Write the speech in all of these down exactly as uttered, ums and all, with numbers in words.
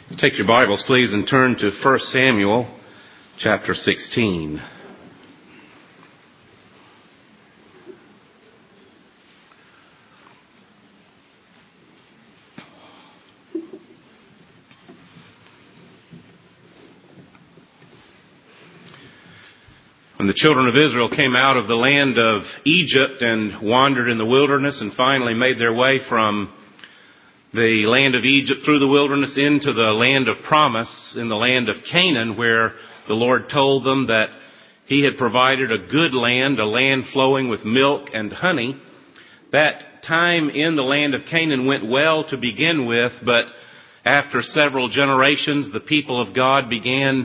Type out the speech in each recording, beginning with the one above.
Take your Bibles, please, and turn to First Samuel chapter sixteen. When the children of Israel came out of the land of Egypt and wandered in the wilderness and finally made their way from the land of Egypt through the wilderness into the land of promise, in the land of Canaan, where the Lord told them that He had provided a good land, a land flowing with milk and honey. That time in the land of Canaan went well to begin with, but after several generations, the people of God began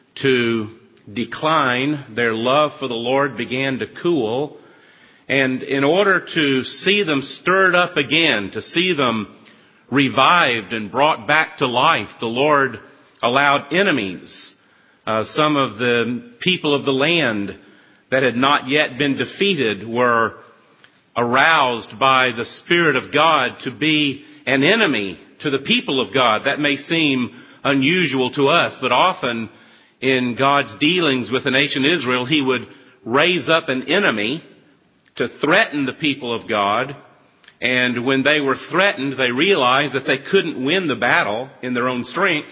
to decline. Their love for the Lord began to cool. And in order to see them stirred up again, to see them revived and brought back to life, the Lord allowed enemies, uh, some of the people of the land that had not yet been defeated were aroused by the Spirit of God to be an enemy to the people of God. That may seem unusual to us, but often in God's dealings with the nation Israel, He would raise up an enemy to threaten the people of God. And when they were threatened, they realized that they couldn't win the battle in their own strength.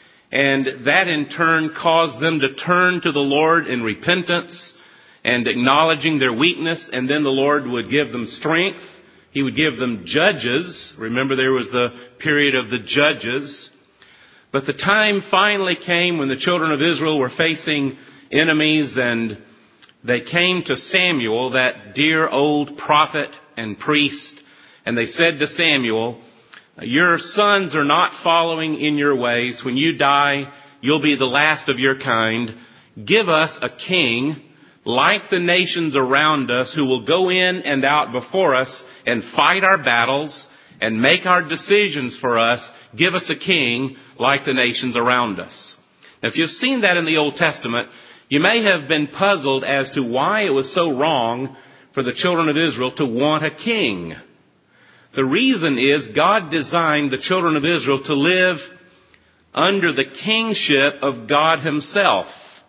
And that in turn caused them to turn to the Lord in repentance and acknowledging their weakness. And then the Lord would give them strength. He would give them judges. Remember, there was the period of the judges. But the time finally came when the children of Israel were facing enemies, and they came to Samuel, that dear old prophet and priest. And they said to Samuel, "Your sons are not following in your ways. When you die, you'll be the last of your kind. Give us a king like the nations around us, who will go in and out before us and fight our battles and make our decisions for us. Give us a king like the nations around us." Now, if you've seen that in the Old Testament, you may have been puzzled as to why it was so wrong for the children of Israel to want a king. The reason is God designed the children of Israel to live under the kingship of God Himself.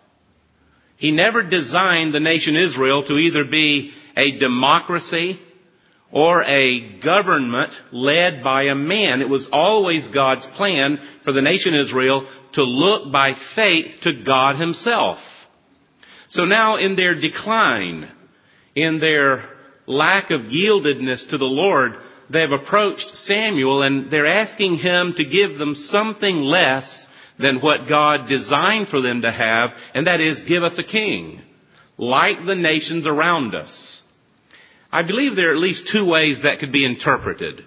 He never designed the nation Israel to either be a democracy or a government led by a man. It was always God's plan for the nation Israel to look by faith to God Himself. So now in their decline, in their lack of yieldedness to the Lord, they've approached Samuel and they're asking him to give them something less than what God designed for them to have, and that is, give us a king like the nations around us. I believe there are at least two ways that could be interpreted.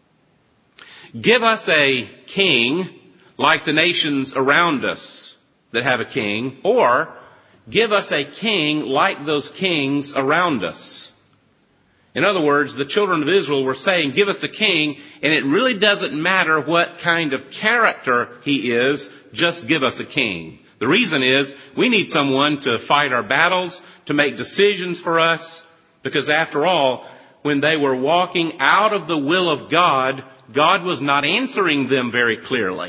Give us a king like the nations around us that have a king, or give us a king like those kings around us. In other words, the children of Israel were saying, give us a king, and it really doesn't matter what kind of character he is, just give us a king. The reason is, we need someone to fight our battles, to make decisions for us, because after all, when they were walking out of the will of God, God was not answering them very clearly.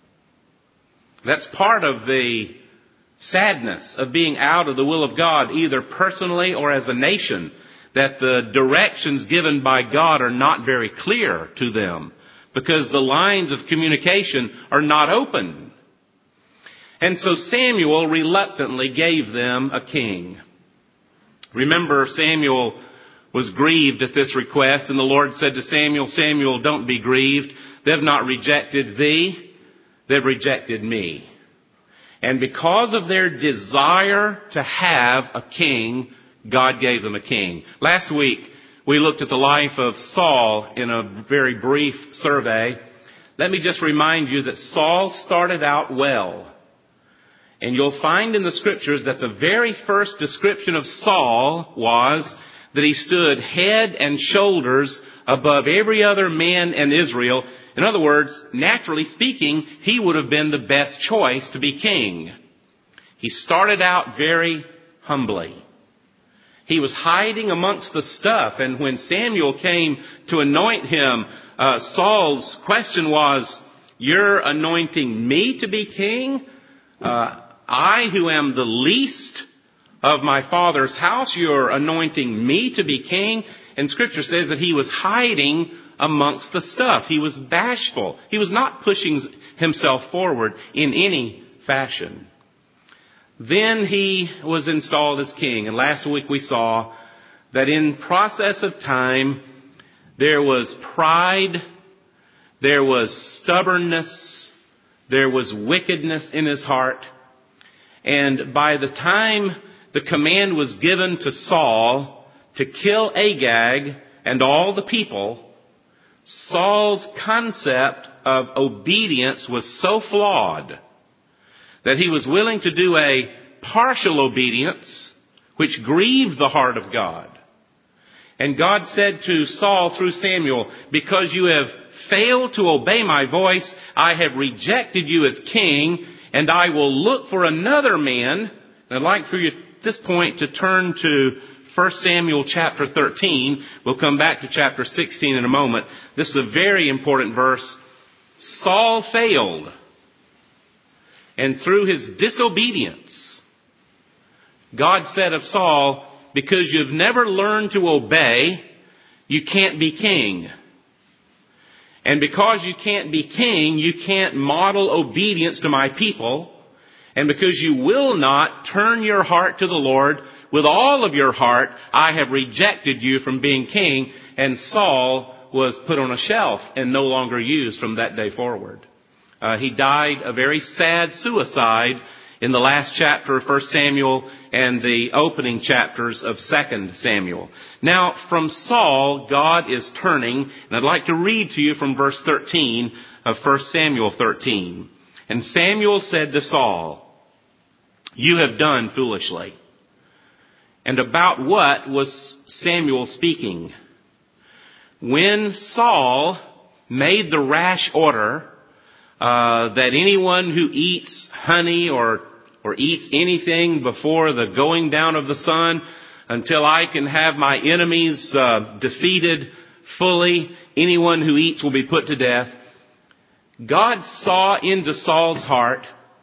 That's part of the sadness of being out of the will of God, either personally or as a nation, that the directions given by God are not very clear to them because the lines of communication are not open. And so Samuel reluctantly gave them a king. Remember, Samuel was grieved at this request, and the Lord said to Samuel, "Samuel, don't be grieved. They've not rejected thee, they've rejected me." And because of their desire to have a king, God gave them a king. Last week, we looked at the life of Saul in a very brief survey. Let me just remind you that Saul started out well. And you'll find in the Scriptures that the very first description of Saul was that he stood head and shoulders above every other man in Israel. In other words, naturally speaking, he would have been the best choice to be king. He started out very humbly. He was hiding amongst the stuff, and when Samuel came to anoint him, uh, Saul's question was, You're anointing me to be king? Uh, I who am the least of my father's house, you're anointing me to be king? And Scripture says that he was hiding amongst the stuff. He was bashful. He was not pushing himself forward in any fashion. Then he was installed as king. And last week we saw that in process of time, there was pride, there was stubbornness, there was wickedness in his heart. And by the time the command was given to Saul to kill Agag and all the people, Saul's concept of obedience was so flawed that he was willing to do a partial obedience which grieved the heart of God. And God said to Saul through Samuel, because you have failed to obey my voice, I have rejected you as king, and I will look for another man. And I'd like for you at this point to turn to First Samuel chapter thirteen. We'll come back to chapter sixteen in a moment. This is a very important verse. Saul failed. And through his disobedience, God said of Saul, because you've never learned to obey, you can't be king. And because you can't be king, you can't model obedience to my people. And because you will not turn your heart to the Lord with all of your heart, I have rejected you from being king. And Saul was put on a shelf and no longer used from that day forward. Uh, he died a very sad suicide in the last chapter of First Samuel and the opening chapters of Second Samuel. Now, from Saul, God is turning, and I'd like to read to you from verse thirteen of First Samuel thirteen. And Samuel said to Saul, you have done foolishly. And about what was Samuel speaking? When Saul made the rash order uh, that anyone who eats honey or or eats anything before the going down of the sun until I can have my enemies uh, defeated fully, anyone who eats will be put to death. God saw into Saul's heart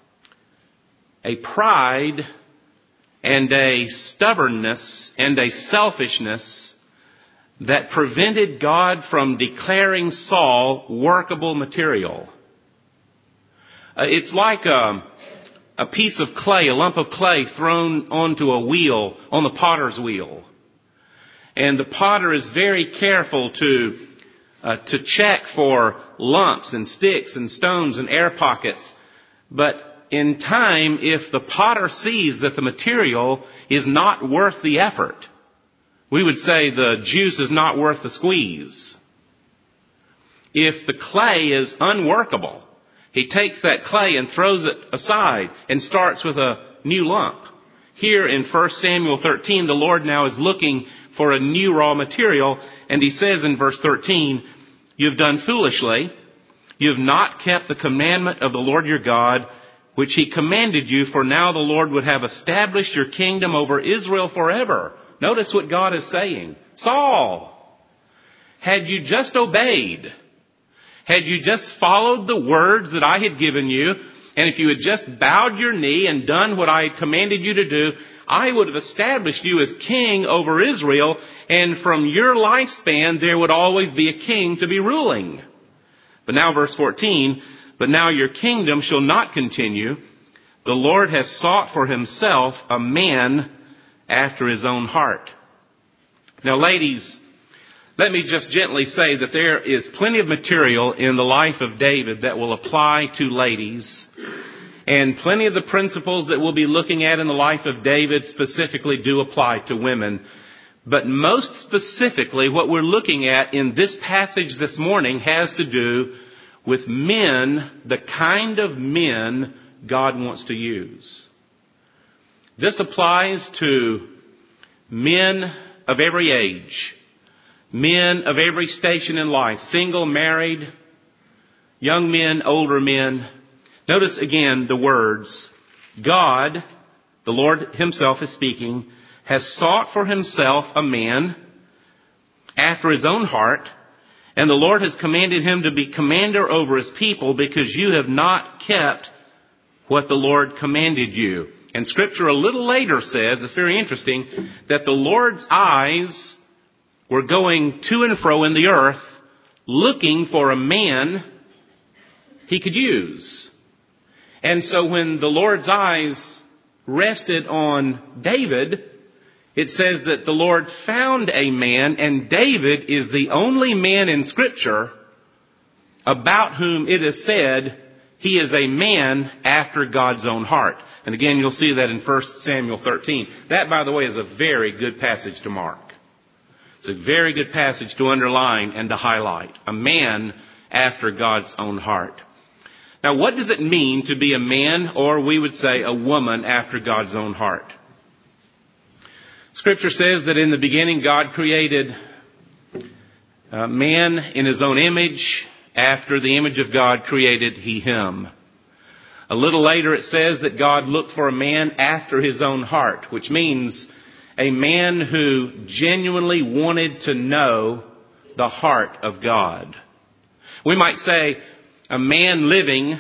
a pride and a stubbornness and a selfishness that prevented God from declaring Saul workable material. Uh, it's like a, a piece of clay, a lump of clay thrown onto a wheel, on the potter's wheel. And the potter is very careful to uh, to check for lumps and sticks and stones and air pockets. But in time, if the potter sees that the material is not worth the effort, we would say the juice is not worth the squeeze. If the clay is unworkable, he takes that clay and throws it aside and starts with a new lump. Here in First Samuel thirteen, the Lord now is looking for a new raw material, and he says in verse thirteen, you've done foolishly. You have not kept the commandment of the Lord your God, which he commanded you, for now the Lord would have established your kingdom over Israel forever. Notice what God is saying. Saul, had you just obeyed, had you just followed the words that I had given you, and if you had just bowed your knee and done what I had commanded you to do, I would have established you as king over Israel, and from your lifespan there would always be a king to be ruling. But now verse fourteen, but now your kingdom shall not continue. The Lord has sought for himself a man after his own heart. Now, ladies, let me just gently say that there is plenty of material in the life of David that will apply to ladies, and plenty of the principles that we'll be looking at in the life of David specifically do apply to women. But most specifically, what we're looking at in this passage this morning has to do with men, the kind of men God wants to use. This applies to men of every age, men of every station in life, single, married, young men, older men. Notice again the words, God, the Lord himself is speaking, has sought for himself a man after his own heart, And the Lord has commanded him to be commander over his people because you have not kept what the Lord commanded you. And Scripture a little later says, it's very interesting, that the Lord's eyes were going to and fro in the earth looking for a man he could use. And so when the Lord's eyes rested on David, it says that the Lord found a man, and David is the only man in Scripture about whom it is said he is a man after God's own heart. And again, you'll see that in First Samuel thirteen. That, by the way, is a very good passage to mark. It's a very good passage to underline and to highlight. A man after God's own heart. Now, what does it mean to be a man, or we would say a woman, after God's own heart? Scripture says that in the beginning God created uh, man in his own image. After the image of God created he him. A little later it says that God looked for a man after his own heart, which means a man who genuinely wanted to know the heart of God. We might say a man living,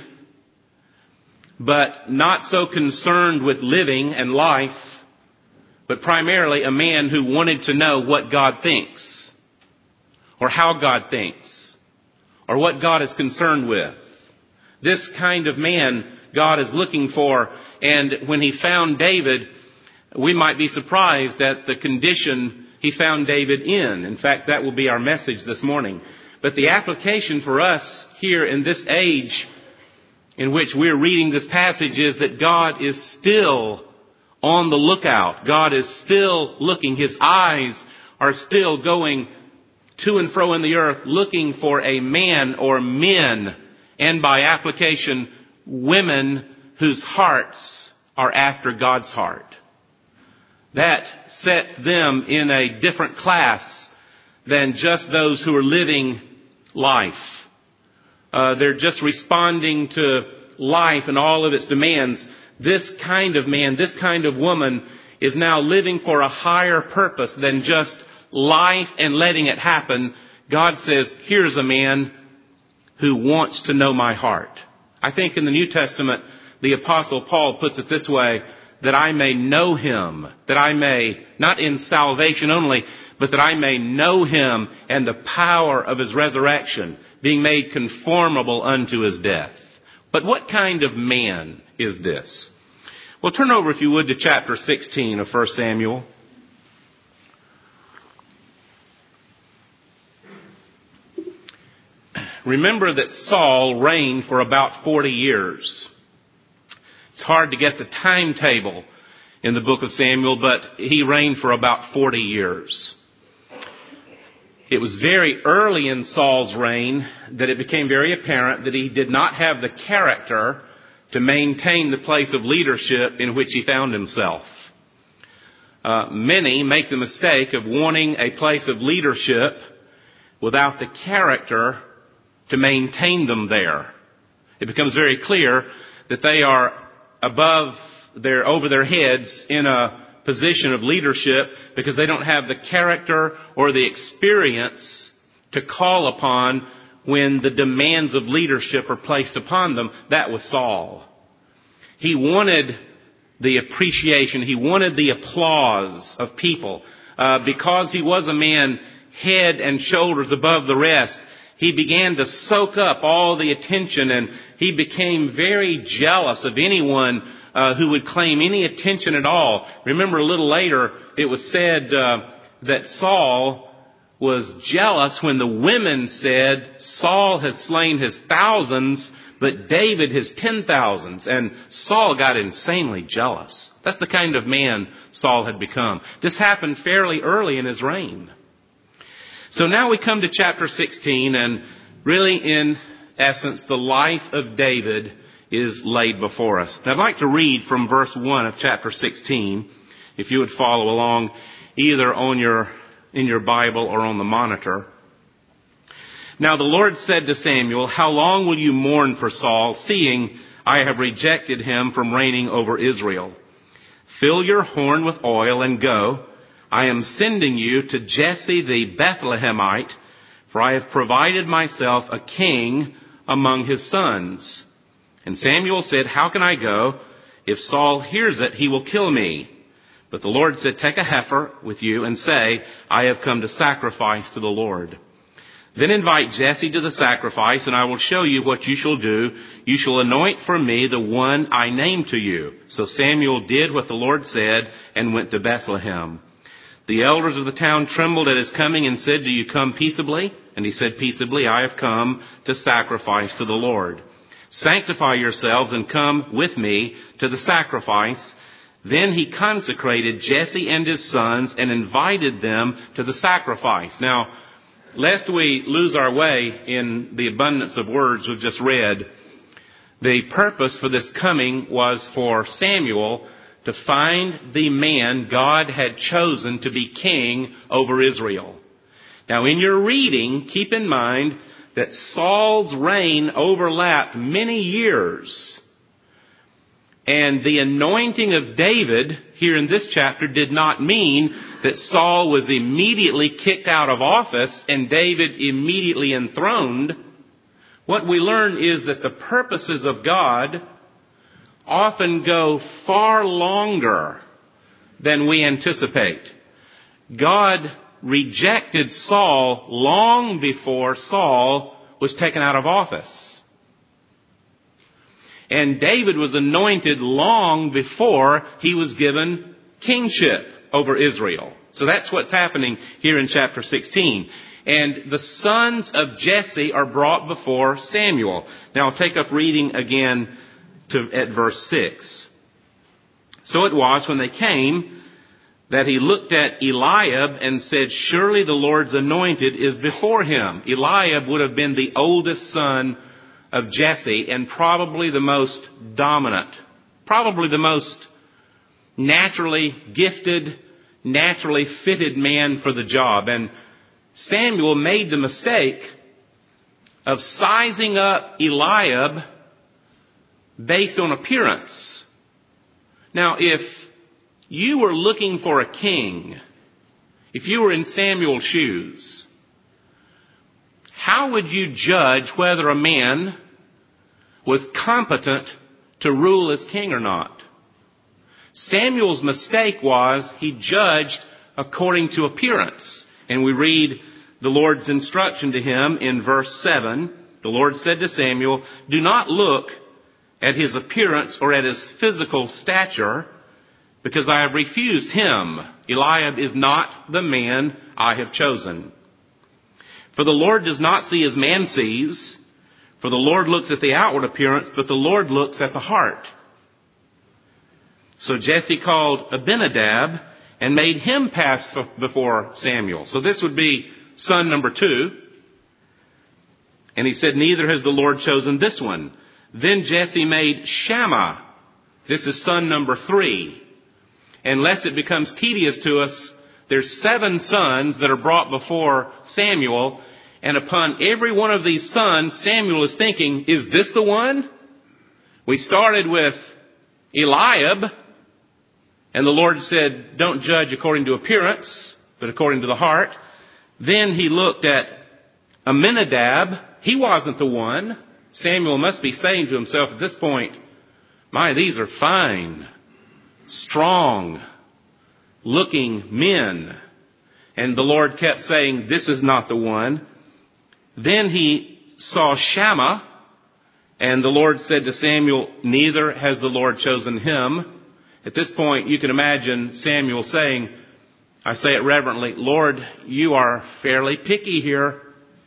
but not so concerned with living and life, but primarily a man who wanted to know what God thinks, or how God thinks, or what God is concerned with. This kind of man God is looking for, and when he found David, we might be surprised at the condition he found David in. In fact, that will be our message this morning. But the application for us here in this age in which we're reading this passage is that God is still on the lookout. God is still looking. His eyes are still going to and fro in the earth looking for a man or men, and by application, women whose hearts are after God's heart. That sets them in a different class than just those who are living life. Uh, they're just responding to life and all of its demands. This kind of man, this kind of woman is now living for a higher purpose than just life and letting it happen. God says, here's a man who wants to know my heart. I think in the New Testament, the Apostle Paul puts it this way, that I may know him, that I may, not in salvation only, but that I may know him and the power of his resurrection, being made conformable unto his death. But what kind of man is this? Well, turn over, if you would, to chapter sixteen of First Samuel. Remember that Saul reigned for about forty years. It's hard to get the timetable in the book of Samuel, but he reigned for about forty years. It was very early in Saul's reign that it became very apparent that he did not have the character to maintain the place of leadership in which he found himself. Uh, many make the mistake of wanting a place of leadership without the character to maintain them there. It becomes very clear that they are above their, over their heads in a position of leadership because they don't have the character or the experience to call upon when the demands of leadership are placed upon them. That was Saul. He wanted the appreciation, he wanted the applause of people. Uh, because he was a man head and shoulders above the rest, he began to soak up all the attention, and he became very jealous of anyone uh, who would claim any attention at all. Remember, a little later, it was said uh, that Saul was jealous when the women said, Saul has slain his thousands, but David his ten thousands. And Saul got insanely jealous. That's the kind of man Saul had become. This happened fairly early in his reign. So now we come to chapter sixteen, and really, in essence, the life of David is laid before us. Now, I'd like to read from verse one of chapter sixteen, if you would follow along, either on your, in your Bible or on the monitor. Now the Lord said to Samuel, how long will you mourn for Saul, seeing I have rejected him from reigning over Israel? Fill your horn with oil and go. I am sending you to Jesse the Bethlehemite for I have provided myself a king among his sons. And Samuel said, how can I go? If Saul hears it, he will kill me. But the Lord said, take a heifer with you and say, I have come to sacrifice to the Lord. Then invite Jesse to the sacrifice, and I will show you what you shall do. You shall anoint for me the one I name to you. So Samuel did what the Lord said and went to Bethlehem. The elders of the town trembled at his coming and said, do you come peaceably? And he said, peaceably, I have come to sacrifice to the Lord. Sanctify yourselves and come with me to the sacrifice. Then he consecrated Jesse and his sons and invited them to the sacrifice. Now, lest we lose our way in the abundance of words we've just read, the purpose for this coming was for Samuel to find the man God had chosen to be king over Israel. Now, in your reading, keep in mind that Saul's reign overlapped many years. And the anointing of David here in this chapter did not mean that Saul was immediately kicked out of office and David immediately enthroned. What we learn is that the purposes of God often go far longer than we anticipate. God rejected Saul long before Saul was taken out of office. And David was anointed long before he was given kingship over Israel. So that's what's happening here in chapter sixteen. And the sons of Jesse are brought before Samuel. Now I'll take up reading again to, at verse six. So it was when they came that he looked at Eliab and said, surely the Lord's anointed is before him. Eliab would have been the oldest son of Jesse and probably the most dominant, probably the most naturally gifted, naturally fitted man for the job. And Samuel made the mistake of sizing up Eliab based on appearance. Now, if you were looking for a king, if you were in Samuel's shoes, how would you judge whether a man was competent to rule as king or not? Samuel's mistake was he judged according to appearance. And we read the Lord's instruction to him in verse seven. The Lord said to Samuel, do not look at his appearance or at his physical stature, because I have refused him. Eliab is not the man I have chosen. For the Lord does not see as man sees, for the Lord looks at the outward appearance, but the Lord looks at the heart. So Jesse called Abinadab and made him pass before Samuel. So this would be son number two. And he said, neither has the Lord chosen this one. Then Jesse made Shammah. This is son number three. Unless it becomes tedious to us, there's seven sons that are brought before Samuel. And upon every one of these sons, Samuel is thinking, is this the one? We started with Eliab. And the Lord said, don't judge according to appearance, but according to the heart. Then he looked at Aminadab. He wasn't the one. Samuel must be saying to himself at this point, my, these are fine, strong looking men. And the Lord kept saying, this is not the one. Then he saw Shammah, and the Lord said to Samuel, neither has the Lord chosen him. At this point, you can imagine Samuel saying, I say it reverently, Lord, you are fairly picky here.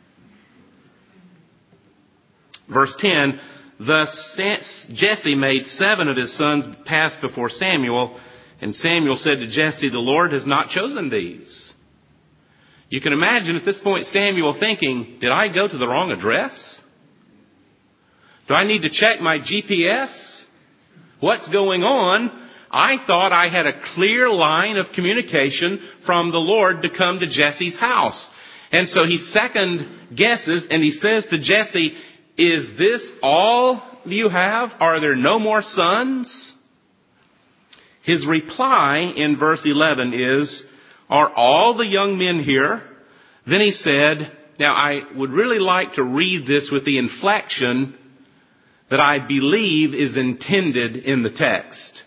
Verse ten, thus Jesse made seven of his sons pass before Samuel, and Samuel said to Jesse, the Lord has not chosen these. You can imagine at this point Samuel thinking, did I go to the wrong address? Do I need to check my G P S? What's going on? I thought I had a clear line of communication from the Lord to come to Jesse's house. And so he second guesses and he says to Jesse, is this all you have? Are there no more sons? His reply in verse eleven is, are all the young men here? Then he said, Now, I would really like to read this with the inflection that I believe is intended in the text.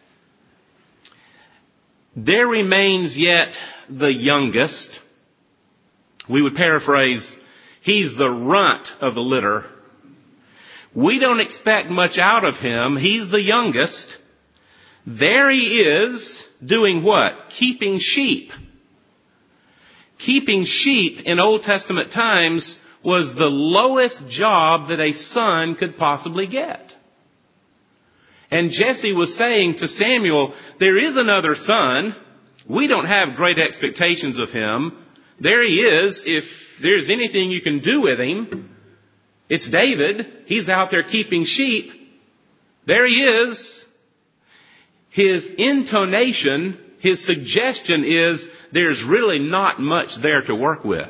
There remains yet the youngest. We would paraphrase, he's the runt of the litter. We don't expect much out of him. He's the youngest. There he is doing what? Keeping sheep. Keeping sheep in Old Testament times was the lowest job that a son could possibly get. And Jesse was saying to Samuel, there is another son. We don't have great expectations of him. There he is. If there's anything you can do with him, it's David. He's out there keeping sheep. There he is. His intonation, his suggestion is there's really not much there to work with.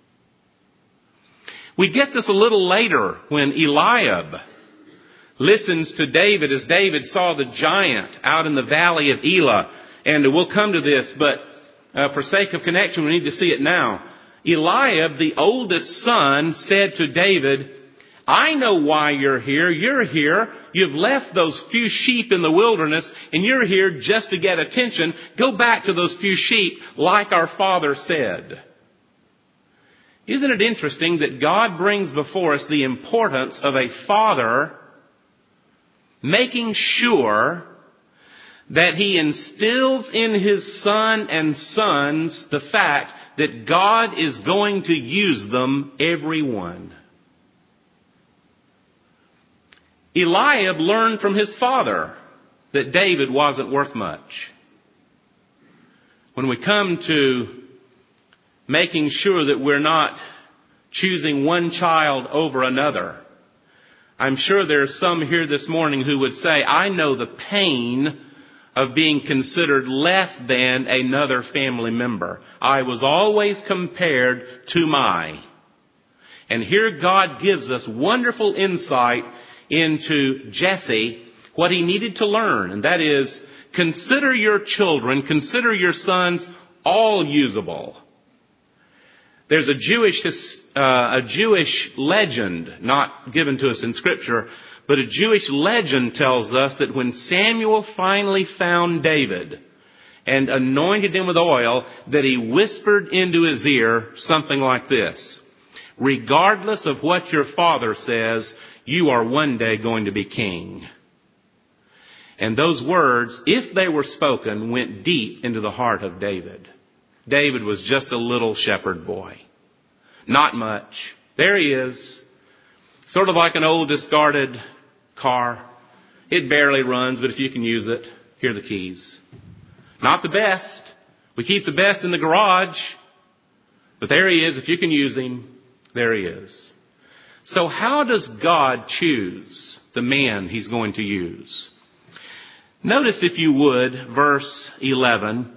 We get this a little later when Eliab listens to David as David saw the giant out in the valley of Elah. And we'll come to this, but uh, for sake of connection, we need to see it now. Eliab, the oldest son, said to David, I know why you're here. You're here. You've left those few sheep in the wilderness, and you're here just to get attention. Go back to those few sheep like our father said. Isn't it interesting that God brings before us the importance of a father making sure that he instills in his son and sons the fact that God is going to use them, every one. Eliab learned from his father that David wasn't worth much. When we come to making sure that we're not choosing one child over another, I'm sure there's some here this morning who would say, I know the pain of being considered less than another family member. I was always compared to my. And here God gives us wonderful insight into Jesse, what he needed to learn. And that is, consider your children, consider your sons all usable. There's a Jewish, uh, a Jewish legend, not given to us in Scripture, but a Jewish legend tells us that when Samuel finally found David and anointed him with oil, that he whispered into his ear something like this: regardless of what your father says, you are one day going to be king. And those words, if they were spoken, went deep into the heart of David. David was just a little shepherd boy. Not much. There he is. Sort of like an old discarded car. It barely runs, but if you can use it, here are the keys. Not the best. We keep the best in the garage. But there he is. If you can use him, there he is. So how does God choose the man he's going to use? Notice, if you would, verse eleven.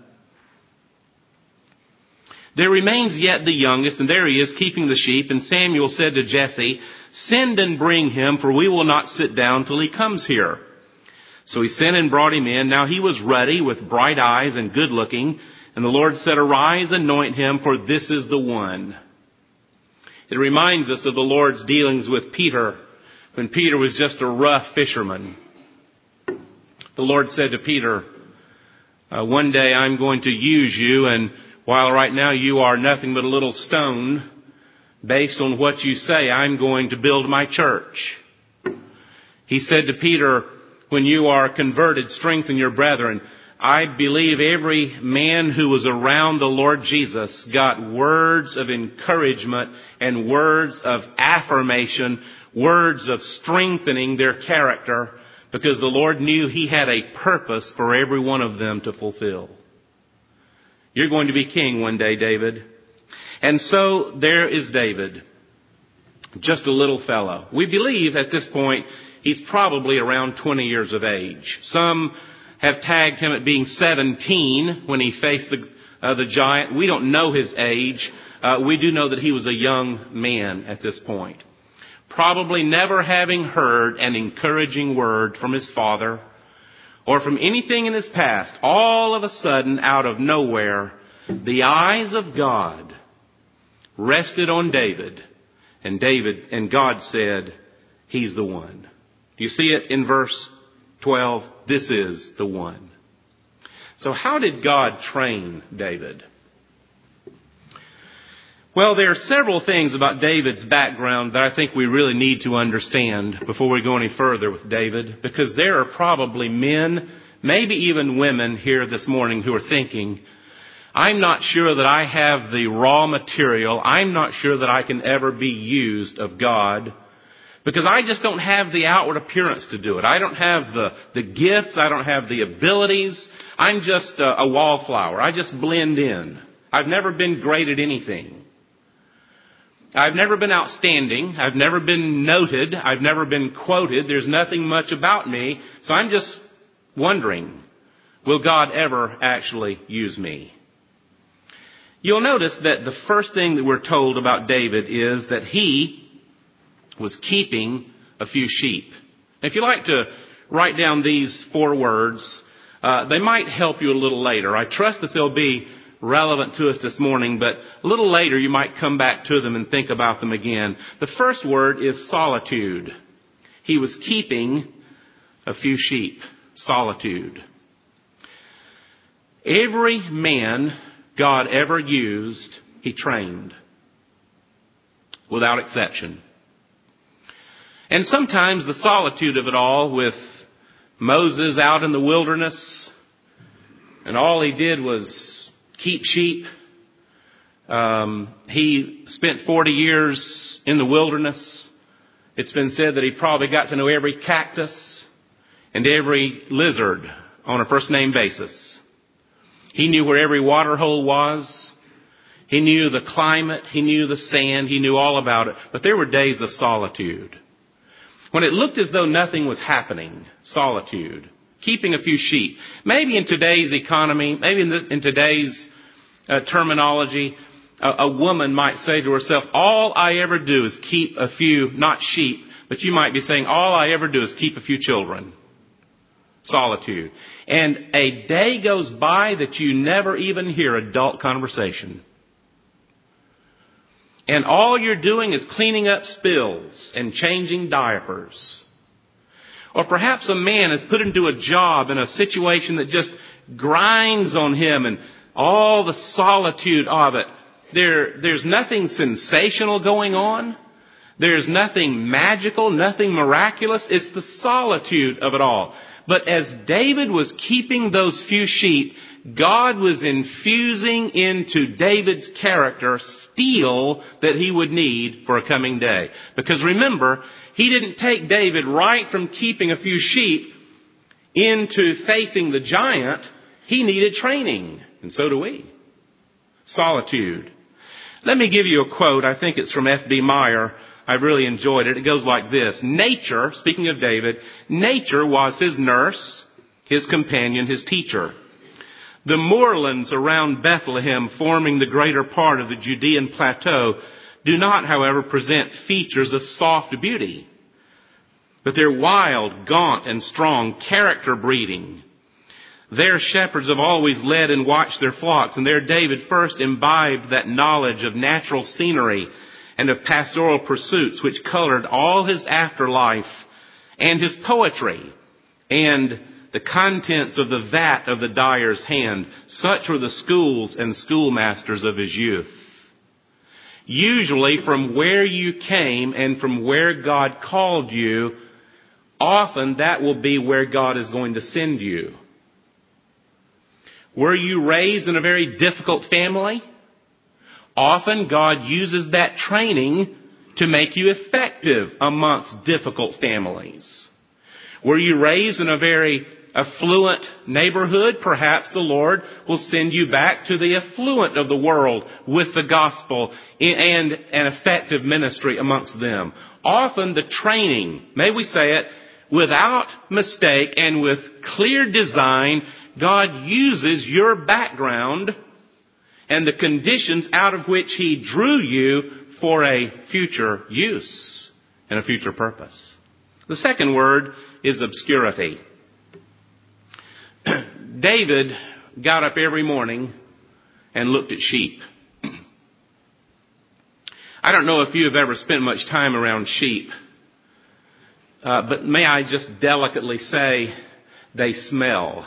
There remains yet the youngest, and there he is keeping the sheep. And Samuel said to Jesse, send and bring him, for we will not sit down till he comes here. So he sent and brought him in. Now he was ruddy, with bright eyes and good looking. And the Lord said, arise, anoint him, for this is the one. It reminds us of the Lord's dealings with Peter, when Peter was just a rough fisherman. The Lord said to Peter, uh, one day I'm going to use you, and while right now you are nothing but a little stone, based on what you say, I'm going to build my church. He said to Peter, when you are converted, strengthen your brethren. I believe every man who was around the Lord Jesus got words of encouragement and words of affirmation, words of strengthening their character, because the Lord knew He had a purpose for every one of them to fulfill. You're going to be king one day, David. And so there is David, just a little fellow. We believe at this point he's probably around twenty years of age. Some have tagged him at being seventeen when he faced the, uh, the giant. We don't know his age. Uh, we do know that he was a young man at this point. Probably never having heard an encouraging word from his father or from anything in his past. All of a sudden, out of nowhere, the eyes of God rested on David. And David, and God said, He's the one. Do you see it in verse twelve? This is the one. So how did God train David? Well, there are several things about David's background that I think we really need to understand before we go any further with David, because there are probably men, maybe even women here this morning who are thinking, I'm not sure that I have the raw material. I'm not sure that I can ever be used of God, because I just don't have the outward appearance to do it. I don't have the, the gifts. I don't have the abilities. I'm just a, a wallflower. I just blend in. I've never been great at anything. I've never been outstanding. I've never been noted. I've never been quoted. There's nothing much about me. So I'm just wondering, will God ever actually use me? You'll notice that the first thing that we're told about David is that he was keeping a few sheep. If you like to write down these four words, uh, they might help you a little later. I trust that they'll be relevant to us this morning, but a little later you might come back to them and think about them again. The first word is solitude. He was keeping a few sheep. Solitude. Every man God ever used, He trained. Without exception. And sometimes the solitude of it all, with Moses out in the wilderness, and all he did was keep sheep. Um, he spent forty years in the wilderness. It's been said that he probably got to know every cactus and every lizard on a first name basis. He knew where every water hole was. He knew the climate. He knew the sand. He knew all about it. But there were days of solitude. When it looked as though nothing was happening, solitude, keeping a few sheep. Maybe in today's economy, maybe in, this, in today's uh, terminology, a, a woman might say to herself, all I ever do is keep a few, not sheep, but you might be saying, all I ever do is keep a few children. Solitude. And a day goes by that you never even hear adult conversation. And all you're doing is cleaning up spills and changing diapers. Or perhaps a man is put into a job in a situation that just grinds on him, and all the solitude of it. There, there's nothing sensational going on. There's nothing magical, nothing miraculous. It's the solitude of it all. But as David was keeping those few sheep, God was infusing into David's character steel that he would need for a coming day. Because remember, He didn't take David right from keeping a few sheep into facing the giant. He needed training. And so do we. Solitude. Let me give you a quote. I think it's from F B Meyer. I've really enjoyed it. It goes like this. Nature, speaking of David, nature was his nurse, his companion, his teacher. The moorlands around Bethlehem, forming the greater part of the Judean plateau, do not, however, present features of soft beauty. But they're wild, gaunt, and strong, character breeding. Their shepherds have always led and watched their flocks, and there David first imbibed that knowledge of natural scenery and of pastoral pursuits which colored all his afterlife and his poetry and the contents of the vat of the dyer's hand. Such were the schools and schoolmasters of his youth. Usually from where you came and from where God called you, often that will be where God is going to send you. Were you raised in a very difficult family? Often God uses that training to make you effective amongst difficult families. Were you raised in a very affluent neighborhood? Perhaps the Lord will send you back to the affluent of the world with the gospel and an effective ministry amongst them. Often the training, may we say it, without mistake and with clear design, God uses your background and the conditions out of which He drew you for a future use and a future purpose. The second word is obscurity. David got up every morning and looked at sheep. I don't know if you have ever spent much time around sheep, uh, but may I just delicately say they smell.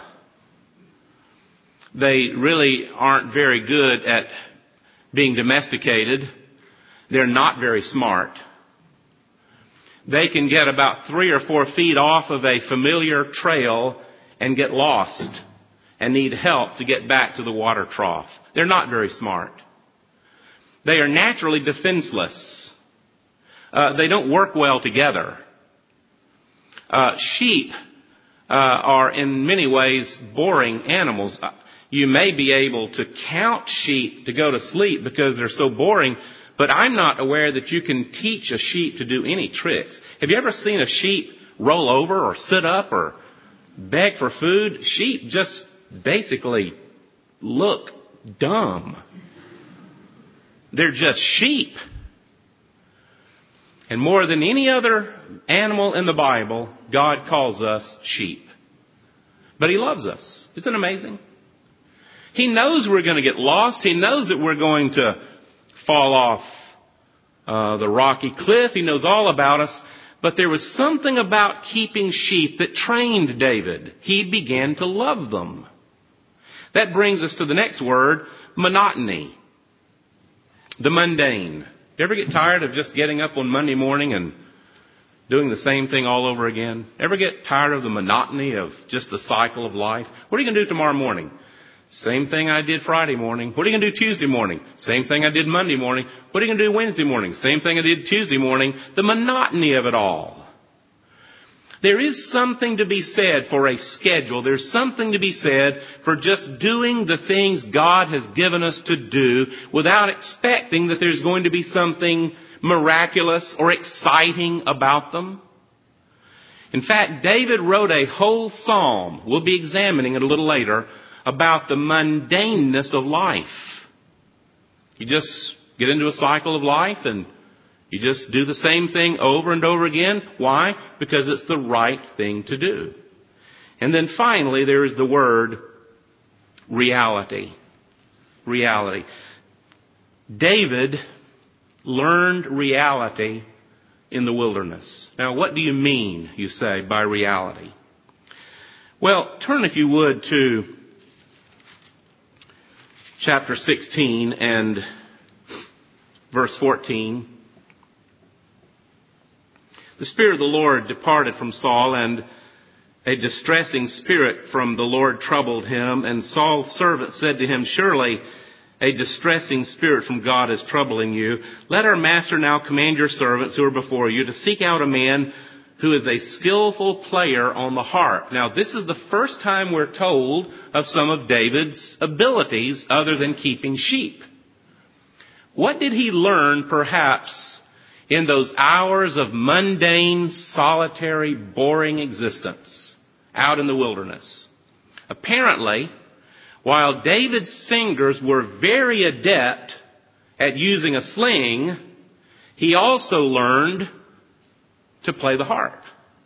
They really aren't very good at being domesticated. They're not very smart. They can get about three or four feet off of a familiar trail and get lost and need help to get back to the water trough. They're not very smart. They are naturally defenseless. Uh, they don't work well together. Uh, sheep uh, are in many ways boring animals. You may be able to count sheep to go to sleep because they're so boring, but I'm not aware that you can teach a sheep to do any tricks. Have you ever seen a sheep roll over or sit up or beg for food? Sheep just basically look dumb. They're just sheep. And more than any other animal in the Bible, God calls us sheep. But He loves us. Isn't it amazing? He knows we're going to get lost. He knows that we're going to fall off uh, the rocky cliff. He knows all about us. But there was something about keeping sheep that trained David. He began to love them. That brings us to the next word, monotony. The mundane. You ever get tired of just getting up on Monday morning and doing the same thing all over again? Ever get tired of the monotony of just the cycle of life? What are you going to do tomorrow morning? Same thing I did Friday morning. What are you going to do Tuesday morning? Same thing I did Monday morning. What are you going to do Wednesday morning? Same thing I did Tuesday morning. The monotony of it all. There is something to be said for a schedule. There's something to be said for just doing the things God has given us to do without expecting that there's going to be something miraculous or exciting about them. In fact, David wrote a whole psalm, we'll be examining it a little later, about the mundaneness of life. You just get into a cycle of life and you just do the same thing over and over again. Why? Because it's the right thing to do. And then finally, there is the word reality. Reality. David learned reality in the wilderness. Now, what do you mean, you say, by reality? Well, turn, if you would, to chapter sixteen and verse fourteen. The Spirit of the Lord departed from Saul, and a distressing spirit from the Lord troubled him. And Saul's servant said to him, "Surely a distressing spirit from God is troubling you. Let our master now command your servants who are before you to seek out a man who is a skillful player on the harp." Now, this is the first time we're told of some of David's abilities other than keeping sheep. What did he learn, perhaps, in those hours of mundane, solitary, boring existence out in the wilderness? Apparently, while David's fingers were very adept at using a sling, he also learned to play the harp.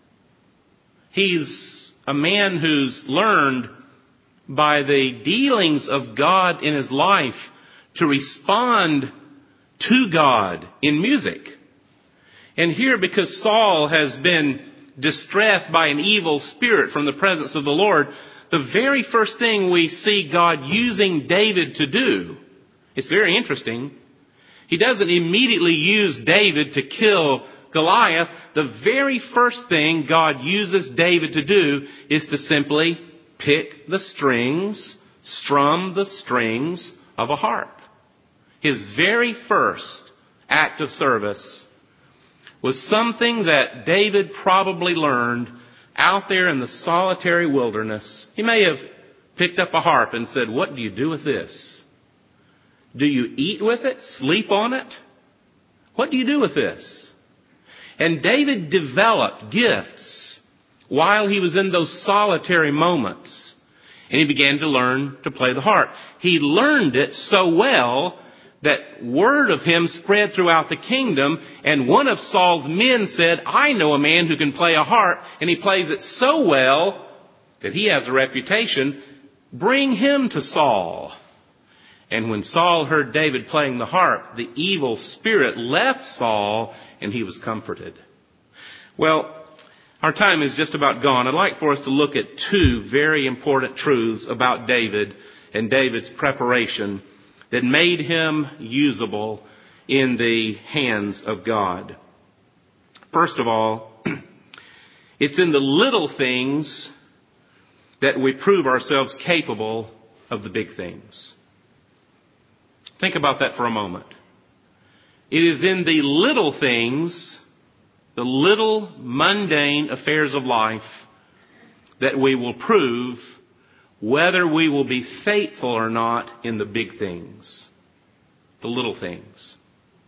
He's a man who's learned by the dealings of God in his life to respond to God in music. And here, because Saul has been distressed by an evil spirit from the presence of the Lord, the very first thing we see God using David to do, it's very interesting. He doesn't immediately use David to kill Goliath. The very first thing God uses David to do is to simply pick the strings, strum the strings of a harp. His very first act of service was something that David probably learned out there in the solitary wilderness. He may have picked up a harp and said, "What do you do with this? Do you eat with it? Sleep on it? What do you do with this?" And David developed gifts while he was in those solitary moments. And he began to learn to play the harp. He learned it so well that word of him spread throughout the kingdom, and one of Saul's men said, "I know a man who can play a harp, and he plays it so well that he has a reputation. Bring him to Saul." And when Saul heard David playing the harp, the evil spirit left Saul and he was comforted. Well, our time is just about gone. I'd like for us to look at two very important truths about David and David's preparation that made him usable in the hands of God. First of all, it's in the little things that we prove ourselves capable of the big things. Think about that for a moment. It is in the little things, the little mundane affairs of life, that we will prove whether we will be faithful or not in the big things. The little things.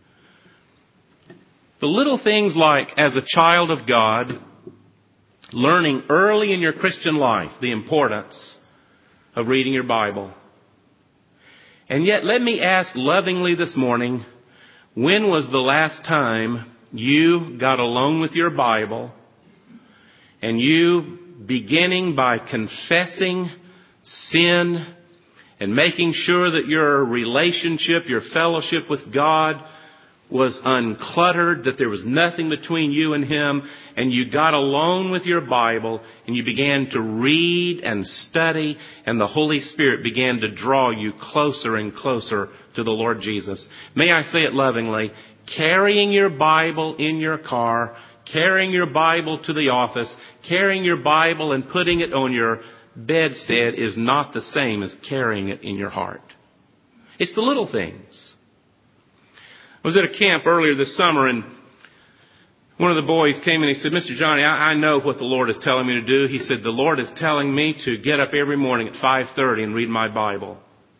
The little things like, as a child of God, learning early in your Christian life the importance of reading your Bible. And yet, let me ask lovingly this morning, when was the last time you got alone with your Bible and you, beginning by confessing sin and making sure that your relationship, your fellowship with God was uncluttered, that there was nothing between you and Him, and you got alone with your Bible and you began to read and study, and the Holy Spirit began to draw you closer and closer to the Lord Jesus. May I say it lovingly, carrying your Bible in your car, carrying your Bible to the office, carrying your Bible and putting it on your bedstead is not the same as carrying it in your heart. It's the little things. I was at a camp earlier this summer, and one of the boys came and he said, Mister Johnny, I, I know what the Lord is telling me to do. He said, the Lord is telling me to get up every morning at five thirty and read my Bible.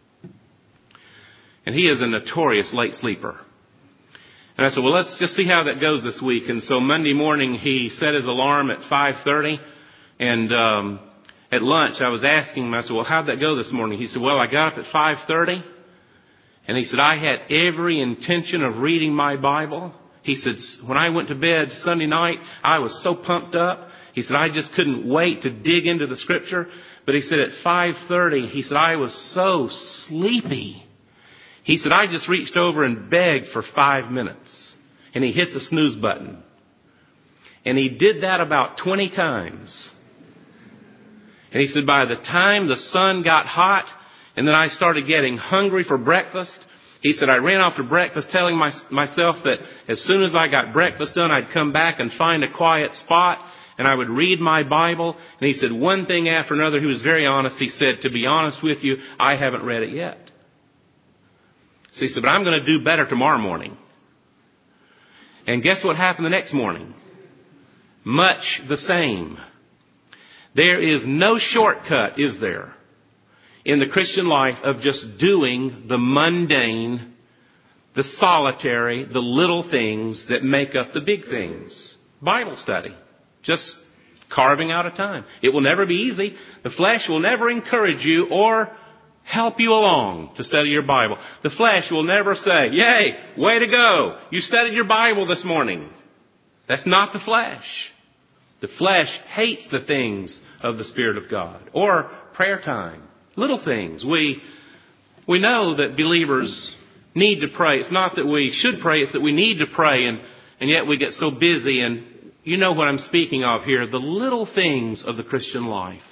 And he is a notorious late sleeper. And I said, well, let's just see how that goes this week. And so Monday morning he set his alarm at five thirty, and um, at lunch I was asking him, I said, well, how'd that go this morning? He said, well, I got up at five thirty. And he said, I had every intention of reading my Bible. He said, when I went to bed Sunday night, I was so pumped up. He said, I just couldn't wait to dig into the Scripture. But he said, at five thirty, he said, I was so sleepy. He said, I just reached over and begged for five minutes. And he hit the snooze button. And he did that about twenty times. And he said, by the time the sun got hot, and then I started getting hungry for breakfast, he said, I ran off to breakfast telling my, myself that as soon as I got breakfast done, I'd come back and find a quiet spot and I would read my Bible. And he said, one thing after another. He was very honest. He said, to be honest with you, I haven't read it yet. So he said, but I'm going to do better tomorrow morning. And guess what happened the next morning? Much the same. There is no shortcut, is there, in the Christian life of just doing the mundane, the solitary, the little things that make up the big things. Bible study. Just carving out a time. It will never be easy. The flesh will never encourage you or help you along to study your Bible. The flesh will never say, yay, way to go. You studied your Bible this morning. That's not the flesh. The flesh hates the things of the Spirit of God. Or prayer time. Little things. We we know that believers need to pray. It's not that we should pray, it's that we need to pray, and, and yet we get so busy. And you know what I'm speaking of here. The little things of the Christian life.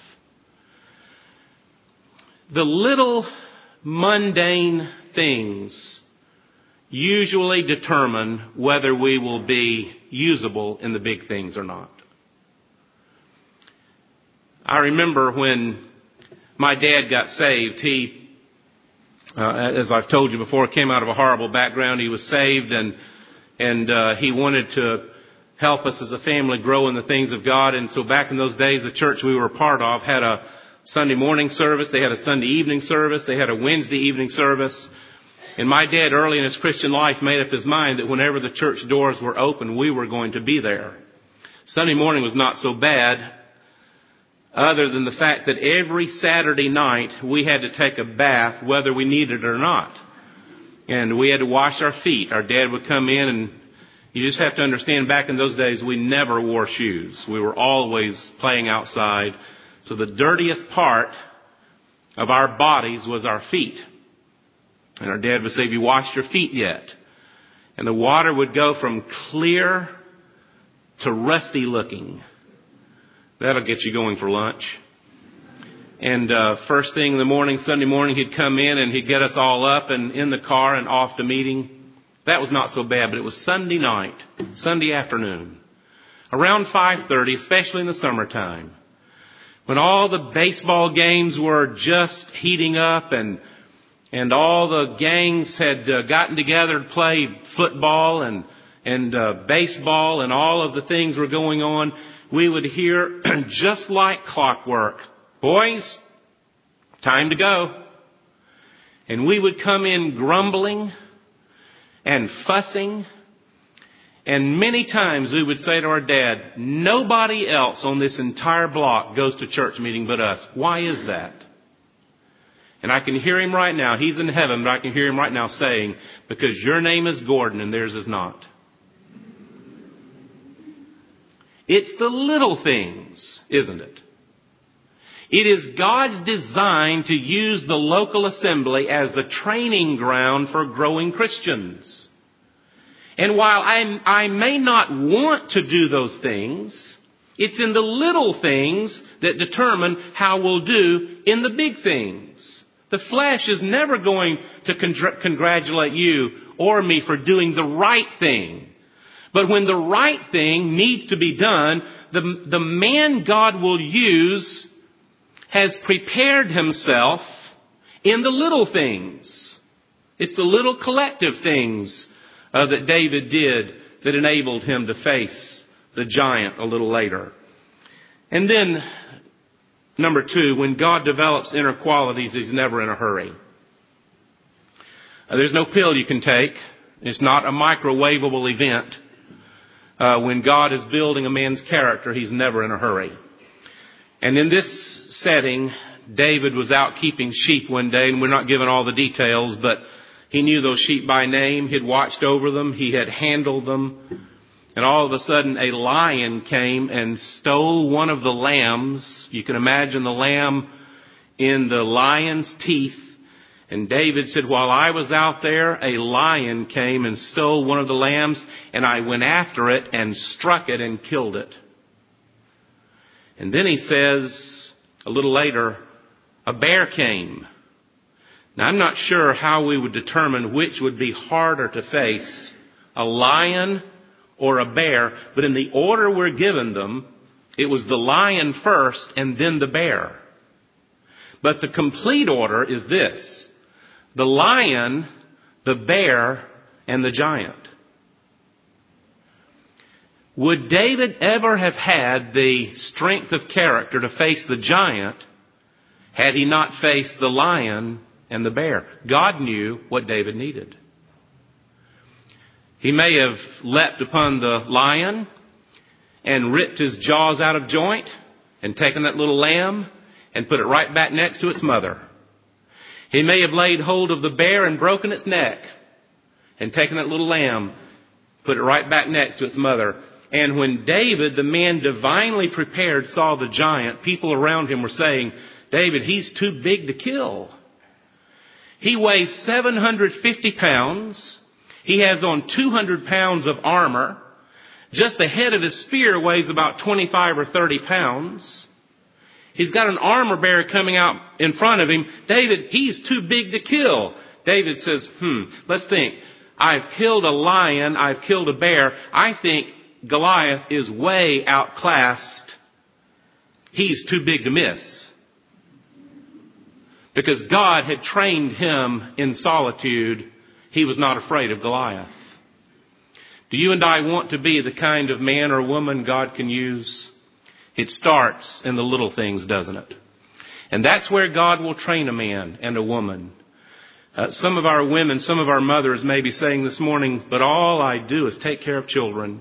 The little mundane things usually determine whether we will be usable in the big things or not. I remember when my dad got saved. He, uh, as I've told you before, came out of a horrible background. He was saved, and and uh, he wanted to help us as a family grow in the things of God. And so back in those days, the church we were a part of had a Sunday morning service. They had a Sunday evening service. They had a Wednesday evening service. And my dad, early in his Christian life, made up his mind that whenever the church doors were open, we were going to be there. Sunday morning was not so bad, other than the fact that every Saturday night we had to take a bath whether we needed it or not. And we had to wash our feet. Our dad would come in, and you just have to understand, back in those days we never wore shoes. We were always playing outside. So the dirtiest part of our bodies was our feet. And our dad would say, have you washed your feet yet? And the water would go from clear to rusty looking. That'll get you going for lunch. And uh, first thing in the morning, Sunday morning, he'd come in and he'd get us all up and in the car and off to meeting. That was not so bad, but it was Sunday night, Sunday afternoon, around five thirty, especially in the summertime, when all the baseball games were just heating up and and all the gangs had uh, gotten together to play football and and uh, baseball and all of the things were going on, we would hear just like clockwork, boys, time to go. And we would come in grumbling and fussing. And many times we would say to our dad, nobody else on this entire block goes to church meeting but us. Why is that? And I can hear him right now. He's in heaven, but I can hear him right now saying, because your name is Gordon and theirs is not. It's the little things, isn't it? It is God's design to use the local assembly as the training ground for growing Christians. And while I, I may not want to do those things, it's in the little things that determine how we'll do in the big things. The flesh is never going to congr- congratulate you or me for doing the right thing. But when the right thing needs to be done, the, the man God will use has prepared himself in the little things. It's the little collective things uh, that David did that enabled him to face the giant a little later. And then, number two, when God develops inner qualities, He's never in a hurry. Uh, there's no pill you can take. It's not a microwavable event. Uh, when God is building a man's character, He's never in a hurry. And in this setting, David was out keeping sheep one day, and we're not given all the details, but he knew those sheep by name. He'd watched over them. He had handled them. And all of a sudden, a lion came and stole one of the lambs. You can imagine the lamb in the lion's teeth. And David said, while I was out there, a lion came and stole one of the lambs, and I went after it and struck it and killed it. And then he says, a little later, a bear came. Now, I'm not sure how we would determine which would be harder to face, a lion or a bear, but in the order we're given them, it was the lion first and then the bear. But the complete order is this: the lion, the bear, and the giant. Would David ever have had the strength of character to face the giant had he not faced the lion and the bear? God knew what David needed. He may have leapt upon the lion and ripped his jaws out of joint and taken that little lamb and put it right back next to its mother. He may have laid hold of the bear and broken its neck and taken that little lamb, put it right back next to its mother. And when David, the man divinely prepared, saw the giant, people around him were saying, David, he's too big to kill. He weighs seven hundred fifty pounds. He has on two hundred pounds of armor. Just the head of his spear weighs about twenty-five or thirty pounds. He's got an armor bearer coming out in front of him. David, he's too big to kill. David says, hmm, let's think. I've killed a lion. I've killed a bear. I think Goliath is way outclassed. He's too big to miss. Because God had trained him in solitude, he was not afraid of Goliath. Do you and I want to be the kind of man or woman God can use? It starts in the little things, doesn't it? And that's where God will train a man and a woman. Uh, some of our women, some of our mothers may be saying this morning, but all I do is take care of children.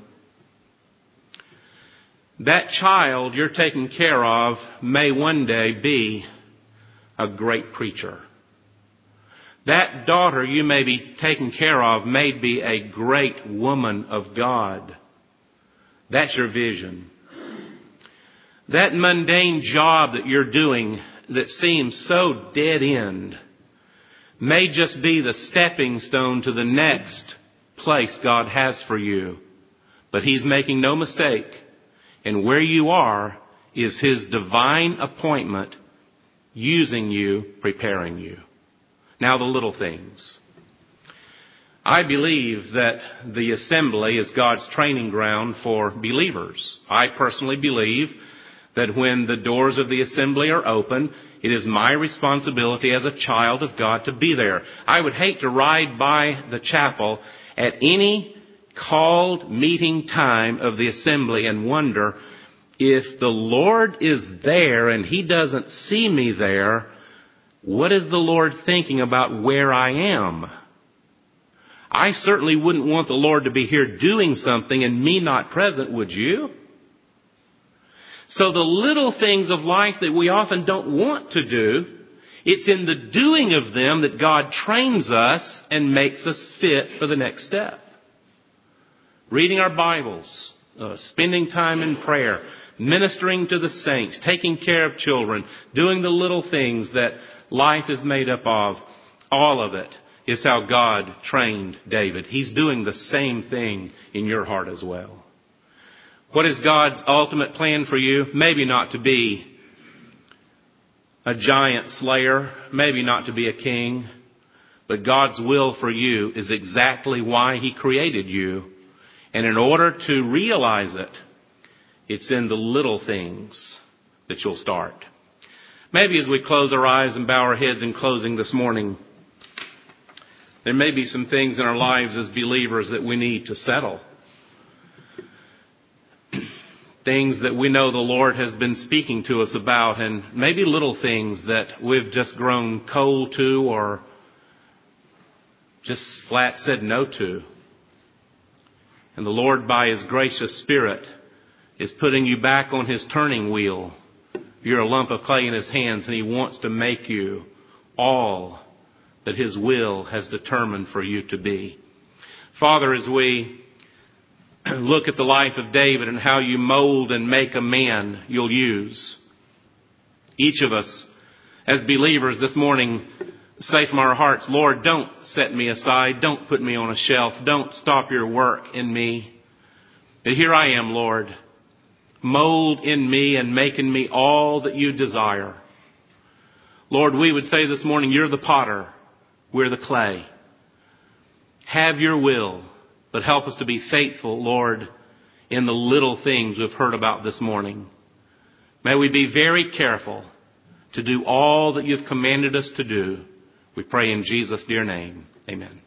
That child you're taking care of may one day be a great preacher. That daughter you may be taking care of may be a great woman of God. That's your vision. That mundane job that you're doing that seems so dead end, may just be the stepping stone to the next place God has for you. But He's making no mistake. And where you are is His divine appointment, using you, preparing you. Now the little things. I believe that the assembly is God's training ground for believers. I personally believe that when the doors of the assembly are open, it is my responsibility as a child of God to be there. I would hate to ride by the chapel at any called meeting time of the assembly and wonder if the Lord is there and He doesn't see me there, what is the Lord thinking about where I am? I certainly wouldn't want the Lord to be here doing something and me not present, would you? So the little things of life that we often don't want to do, it's in the doing of them that God trains us and makes us fit for the next step. Reading our Bibles, uh, spending time in prayer, ministering to the saints, taking care of children, doing the little things that life is made up of, all of it is how God trained David. He's doing the same thing in your heart as well. What is God's ultimate plan for you? Maybe not to be a giant slayer, maybe not to be a king, but God's will for you is exactly why He created you. And in order to realize it, it's in the little things that you'll start. Maybe as we close our eyes and bow our heads in closing this morning, there may be some things in our lives as believers that we need to settle. Things that we know the Lord has been speaking to us about, and maybe little things that we've just grown cold to or just flat said no to. And the Lord, by His gracious Spirit, is putting you back on His turning wheel. You're a lump of clay in His hands, and He wants to make you all that His will has determined for you to be. Father, as we look at the life of David and how you mold and make a man you'll use, each of us as believers this morning say from our hearts, Lord, don't set me aside. Don't put me on a shelf. Don't stop your work in me. But here I am, Lord. Mold in me and make in me all that you desire. Lord, we would say this morning, you're the potter. We're the clay. Have your will, but help us to be faithful, Lord, in the little things we've heard about this morning. May we be very careful to do all that you've commanded us to do. We pray in Jesus' dear name. Amen.